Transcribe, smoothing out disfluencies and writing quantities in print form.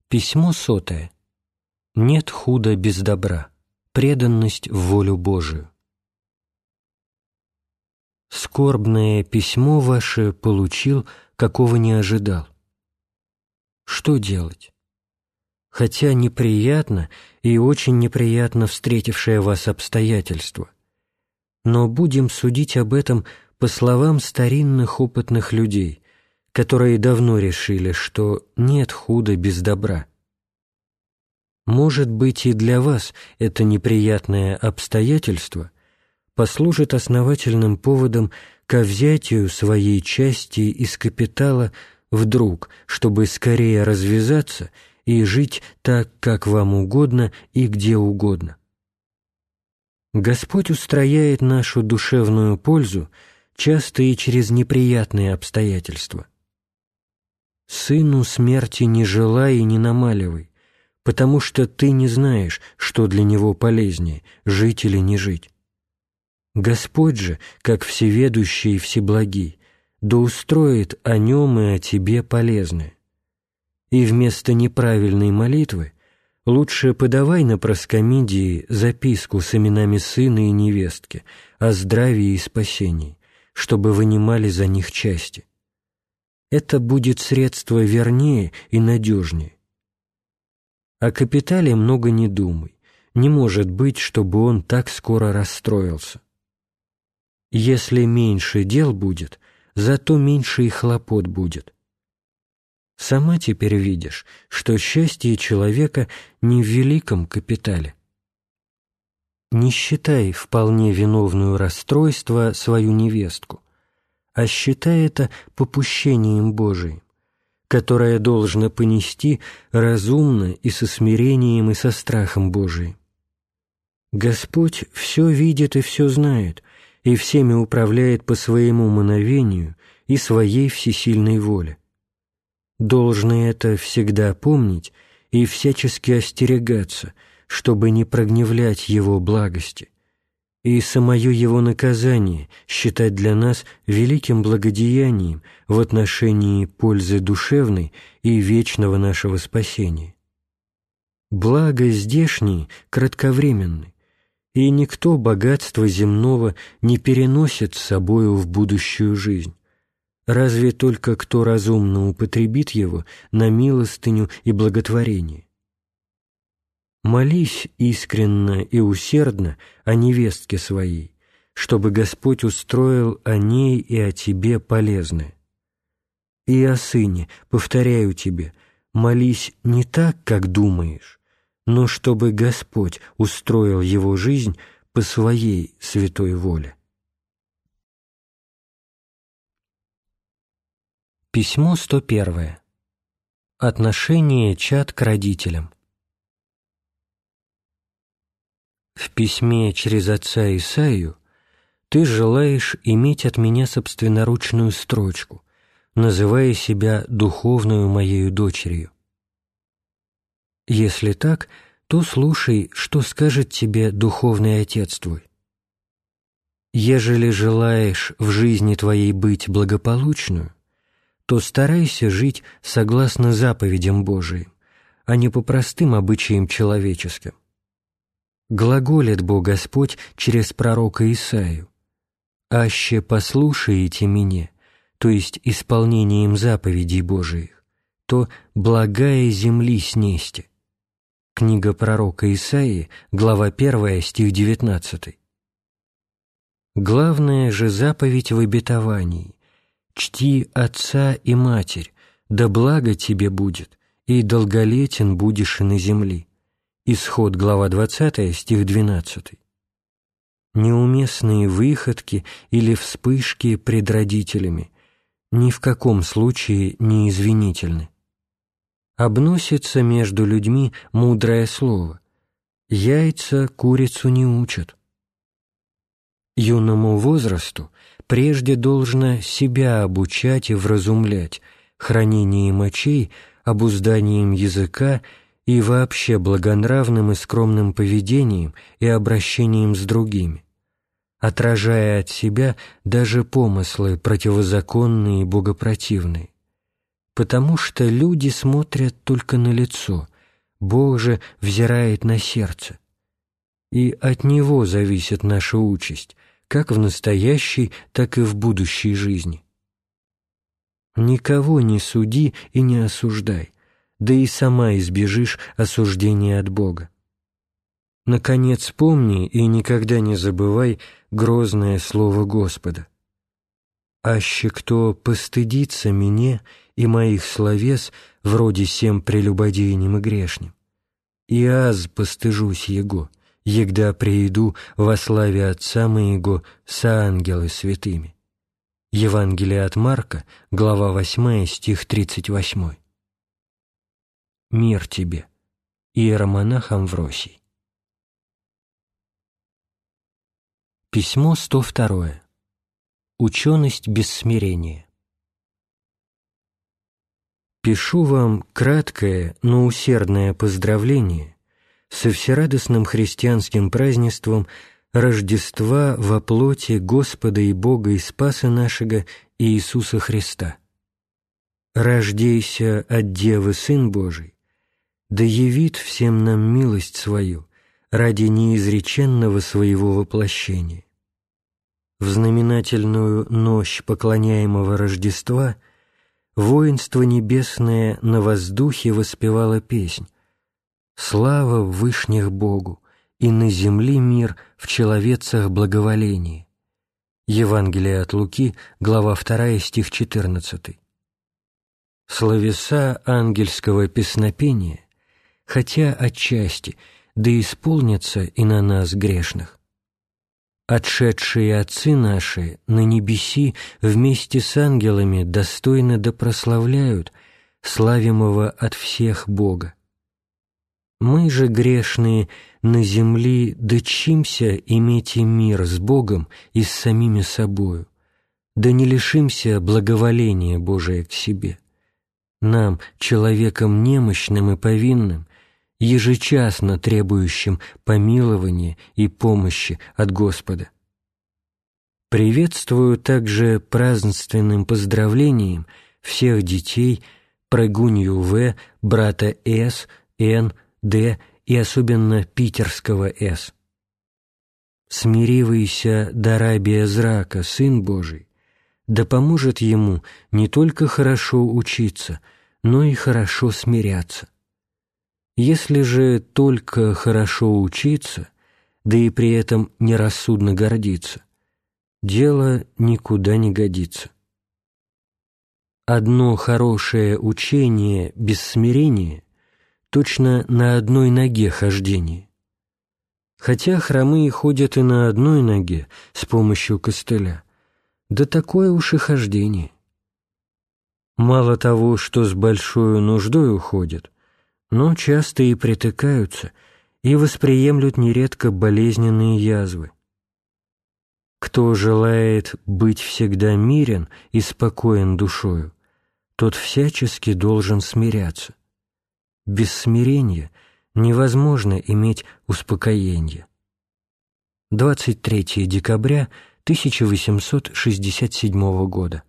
Письмо 100. Нет худа без добра. Преданность в волю Божию. Скорбное письмо ваше получил, какого не ожидал. Что делать? Хотя неприятно и очень неприятно встретившее вас обстоятельство, но будем судить об этом по словам старинных опытных людей, которые давно решили, что нет худа без добра. Может быть, и для вас это неприятное обстоятельство послужит основательным поводом ко взятию своей части из капитала вдруг, чтобы скорее развязаться и жить так, как вам угодно и где угодно. Господь устрояет нашу душевную пользу часто и через неприятные обстоятельства. Сыну смерти не желай и не намаливай, потому что ты не знаешь, что для него полезнее, жить или не жить. Господь же, как всеведущий и всеблагий, да устроит о нем и о тебе полезное. И вместо неправильной молитвы лучше подавай на проскомидии записку с именами сына и невестки о здравии и спасении, чтобы вынимали за них части. Это будет средство вернее и надежнее. О капитале много не думай, не может быть, чтобы он так скоро расстроился. Если меньше дел будет, зато меньше и хлопот будет. Сама теперь видишь, что счастье человека не в великом капитале. Не считай вполне виновную расстройство свою невестку, а считай это попущением Божиим, которое должно понести разумно и со смирением и со страхом Божиим. Господь все видит и все знает, и всеми управляет по своему мановению и своей всесильной воле. Должно это всегда помнить и всячески остерегаться, чтобы не прогневлять Его благости, и самое Его наказание считать для нас великим благодеянием в отношении пользы душевной и вечного нашего спасения. Благо здешние кратковременны, и никто богатства земного не переносит с собою в будущую жизнь, разве только кто разумно употребит его на милостыню и благотворение. Молись искренно и усердно о невестке своей, чтобы Господь устроил о ней и о тебе полезное. И о сыне, повторяю тебе, молись не так, как думаешь, но чтобы Господь устроил его жизнь по своей святой воле. Письмо 101. Отношение чад к родителям. В письме через отца Исаию ты желаешь иметь от меня собственноручную строчку, называя себя духовную моею дочерью. Если так, то слушай, что скажет тебе духовный отец твой. Ежели желаешь в жизни твоей быть благополучную, то старайся жить согласно заповедям Божиим, а не по простым обычаям человеческим. Глаголит Бог Господь через пророка Исаию: «Аще послушаете меня», то есть исполнением заповедей Божиих, то благая земли снесте. Книга пророка Исаии, глава 1, стих 19. Главная же заповедь в обетовании: «Чти отца и матерь, да благо тебе будет, и долголетен будешь и на земли». Исход, глава 20, стих 12. Неуместные выходки или вспышки пред родителями ни в каком случае не извинительны. Обносится между людьми мудрое слово: «Яйца курицу не учат». Юному возрасту прежде должно себя обучать и вразумлять хранением очей, обузданием языка и вообще благонравным и скромным поведением и обращением с другими, отражая от себя даже помыслы противозаконные и богопротивные, потому что люди смотрят только на лицо, Бог же взирает на сердце. И от Него зависит наша участь, как в настоящей, так и в будущей жизни. Никого не суди и не осуждай, да и сама избежишь осуждения от Бога. Наконец, помни и никогда не забывай грозное слово Господа. «Аще кто постыдится мне и моих словес, вроде сем прелюбодейним и грешним, и аз постыжусь Его, егда прииду во славе Отца моего со ангелы святыми». Евангелие от Марка, глава 8, стих 38. Мир тебе. Иеромонах Амвросий. Письмо 102. Ученость без смирения. Пишу вам краткое, но усердное поздравление со всерадостным христианским празднеством Рождества во плоти Господа и Бога и Спаса нашего Иисуса Христа. Рождейся от Девы Сын Божий, да явит всем нам милость свою ради неизреченного своего воплощения. В знаменательную нощь поклоняемого Рождества воинство небесное на воздухе воспевало песнь «Слава в вышних Богу, и на земли мир в человецах благоволение». Евангелие от Луки, глава 2, стих 14. Словеса ангельского песнопения, хотя отчасти, да исполнятся и на нас грешных. Отшедшие отцы наши на небеси вместе с ангелами достойно да прославляют славимого от всех Бога. Мы же, грешные, на земли дочимся иметь и мир с Богом и с самими собою, да не лишимся благоволения Божия к себе. Нам, человеком немощным и повинным, ежечасно требующим помилования и помощи от Господа. Приветствую также празднественным поздравлением всех детей Прыгунью В., брата С., Н., Д. и особенно питерского С. Смиривайся, дарабия зрака, Сын Божий, да поможет ему не только хорошо учиться, но и хорошо смиряться. Если же только хорошо учиться, да и при этом нерассудно гордиться, дело никуда не годится. Одно хорошее учение без смирения точно на одной ноге хождение. Хотя хромые ходят и на одной ноге с помощью костыля, да такое уж и хождение. Мало того, что с большой нуждой уходят, но часто и притыкаются, и восприемлют нередко болезненные язвы. Кто желает быть всегда мирен и спокоен душою, тот всячески должен смиряться. Без смирения невозможно иметь успокоение. 23 декабря 1867 года.